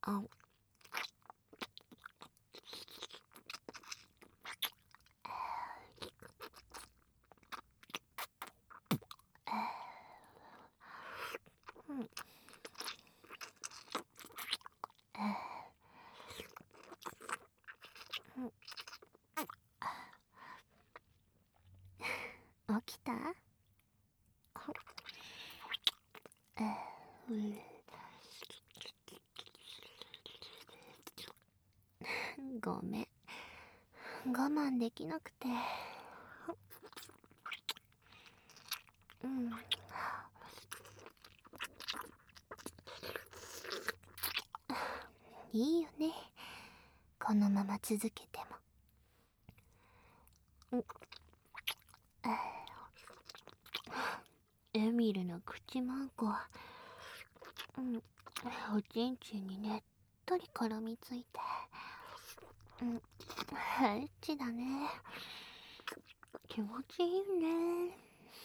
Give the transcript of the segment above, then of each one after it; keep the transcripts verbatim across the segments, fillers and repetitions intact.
あ、うん、起きた？うん、ごめん、我慢できなくて。うん、いいよね、このまま続けても。エミルの口マンコ、うん、おちんちんにねっとり絡みついて、うん、エッチだね。気持ちいいね。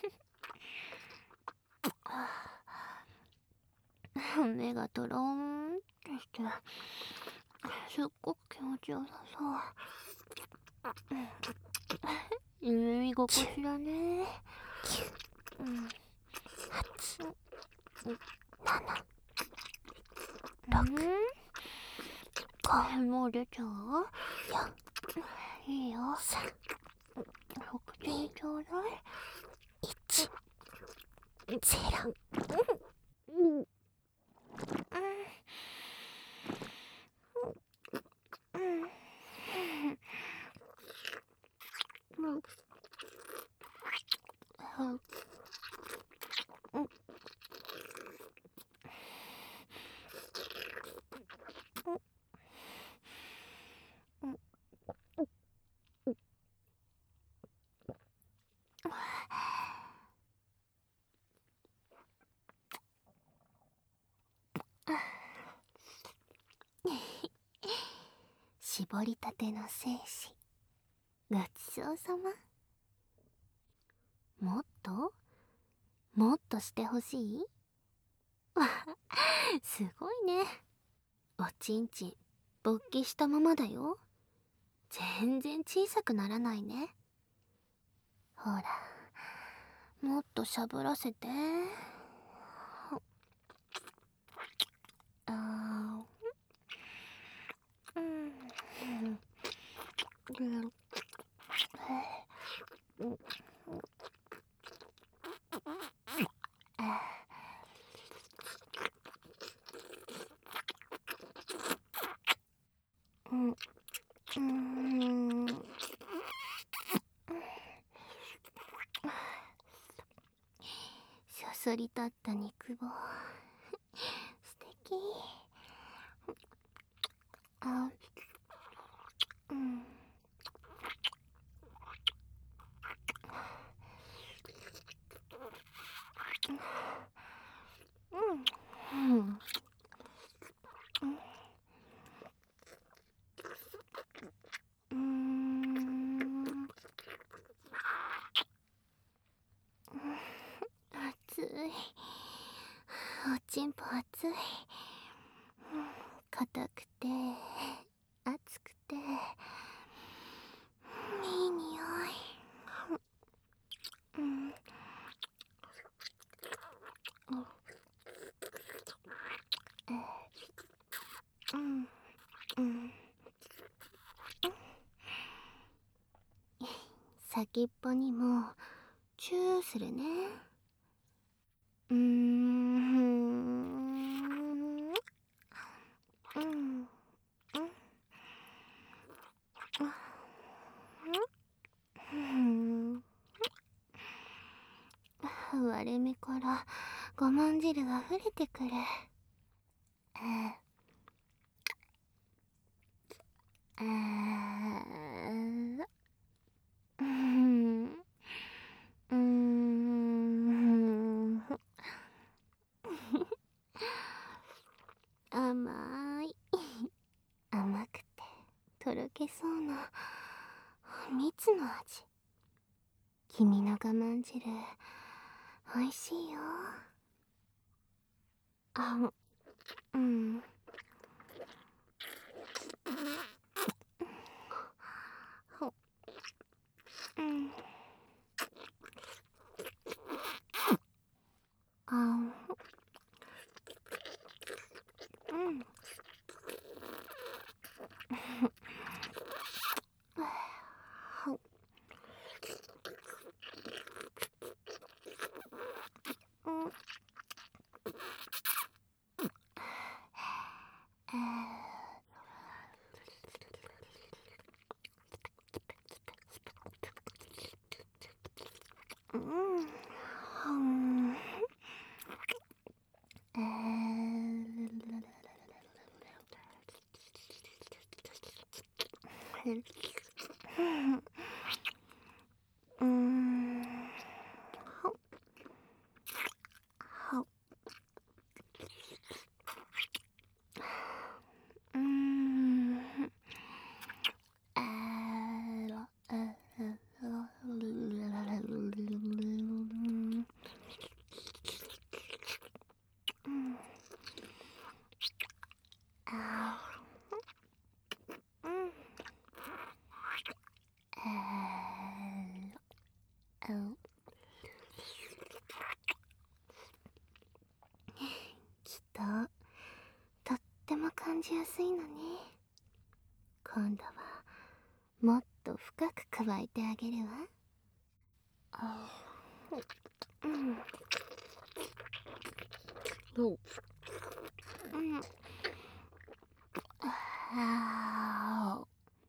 目がトローンってして、すっごく気持ちよさそう。耳心地だね。うん、はち、なな、ろく、ご。もう出ちゃう？よん、いいよ。さん、お口にちょうだい。いち、ゼロ。うん、うん、うん、うん、うん、絞りたての精子、ごちそうさま。もっともっとしてほしい？すごいね。おちんちん勃起したままだよ。全然小さくならないね。ほら、もっとしゃぶらせて。あー、うん、うん、うん、うん、うん、そそり立った肉棒、素敵。あ、うん、うん、うん、うん、熱い。おちんぽ熱い。硬くて熱くていい匂い。うん、うん、うん、先っぽにもチューするね。うーん、うん、うん、割れ目からごまん汁が溢れてくる。ああ、うん、うん、甘い。甘くてとろけそうな蜜の味。君の我慢汁おいしいよ。あ、うん、 うーん。ほっ。ほっ。うーん。あーら、あーら、うん。あー。うん。あー。あ。きっと、とっても感じやすいのね。今度は、もっと深く加えてあげるわ。あー。うん。うん。あー。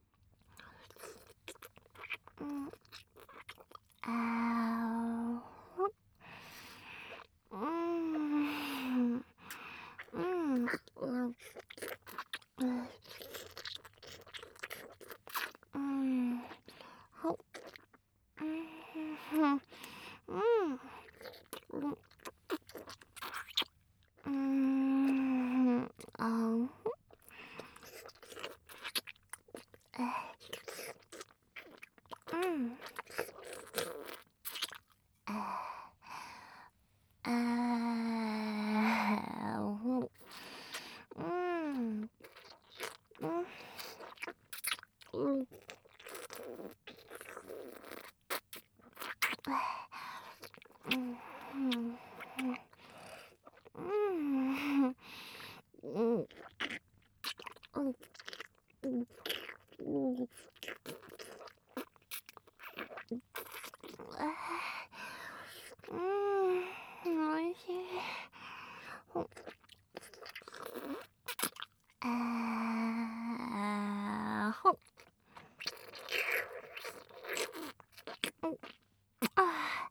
うん。あー。うん。うん。うん。うん。ほっ。うん。うん。うん。あー。うん。あー。あー。うん。うん。うん。うん。うん。うん。うん。うん。うん。おいしい。あー。ほっ。あ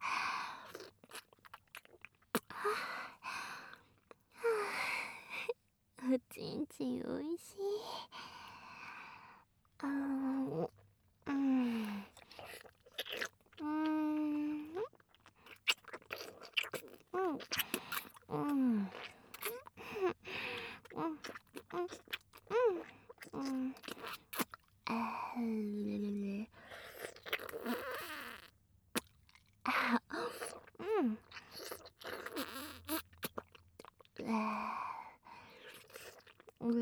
ー。おちんちんおいしい。あー。うん。うん。うん。うん。うん。うん。うん。あー。あ。うん。あー。うん。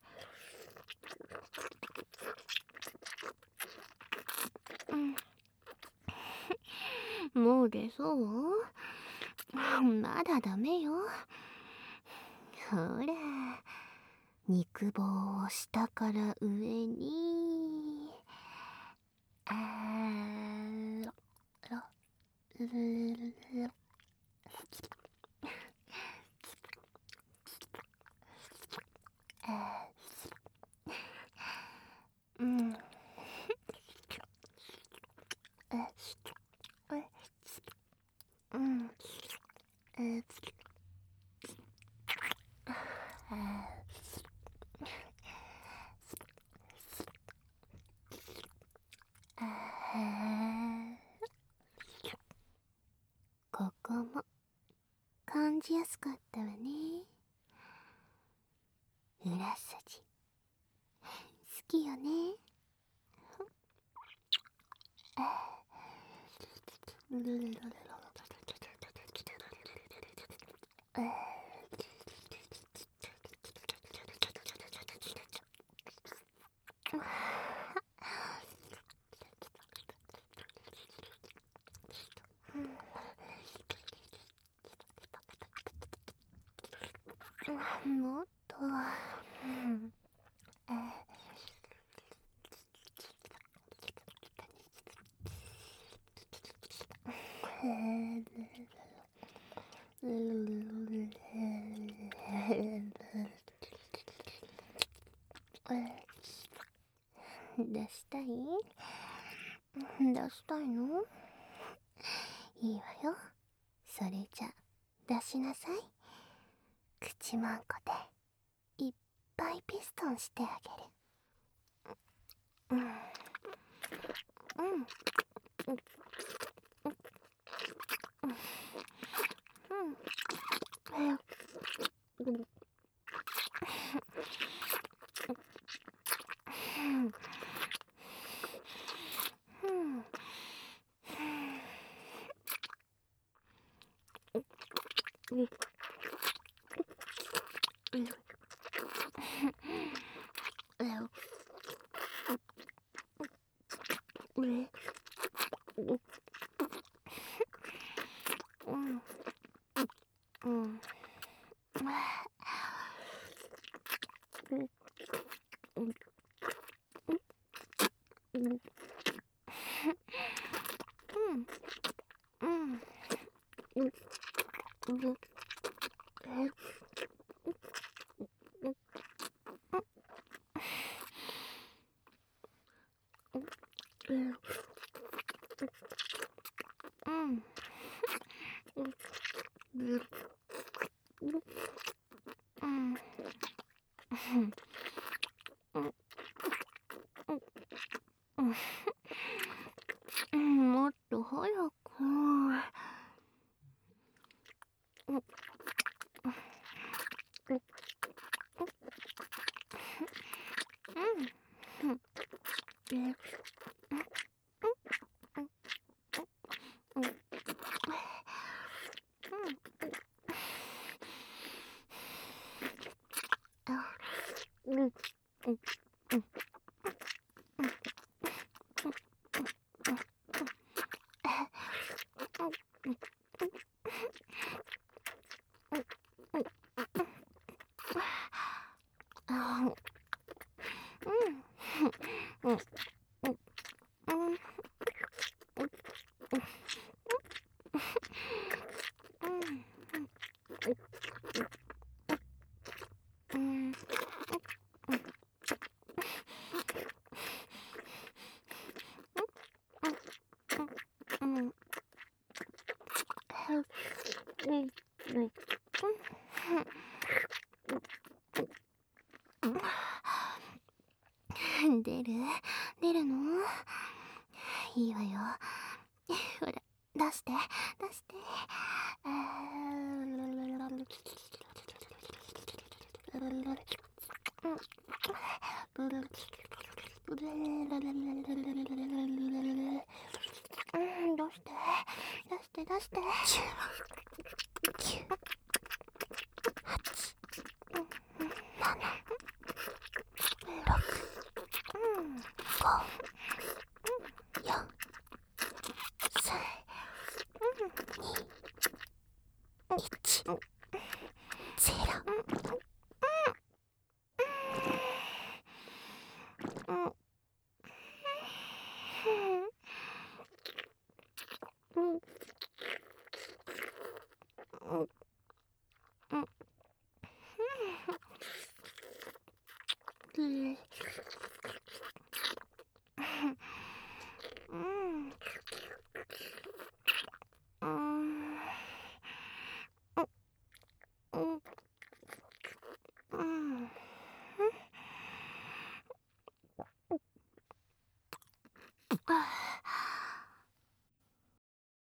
もう出そう？まだダメよ。ほら、肉棒を下から上に。あーろろろろ。あー。うん。あ、あ、うん。あ、あ、あ。ここも感じやすかったわね。裏筋好きよね。もっと、うん。出したい？出したいの？いいわよ。それじゃ出しなさい。 口まんこでいっぱいピストンしてあげる。うんうんうんうんうんもっと早く。出る出るの？いいわよ。ほら、出して出して。うん、出して出して出して。きゅう、はち、なな、ろく、ご、よん、さん、に、いち、ゼロ。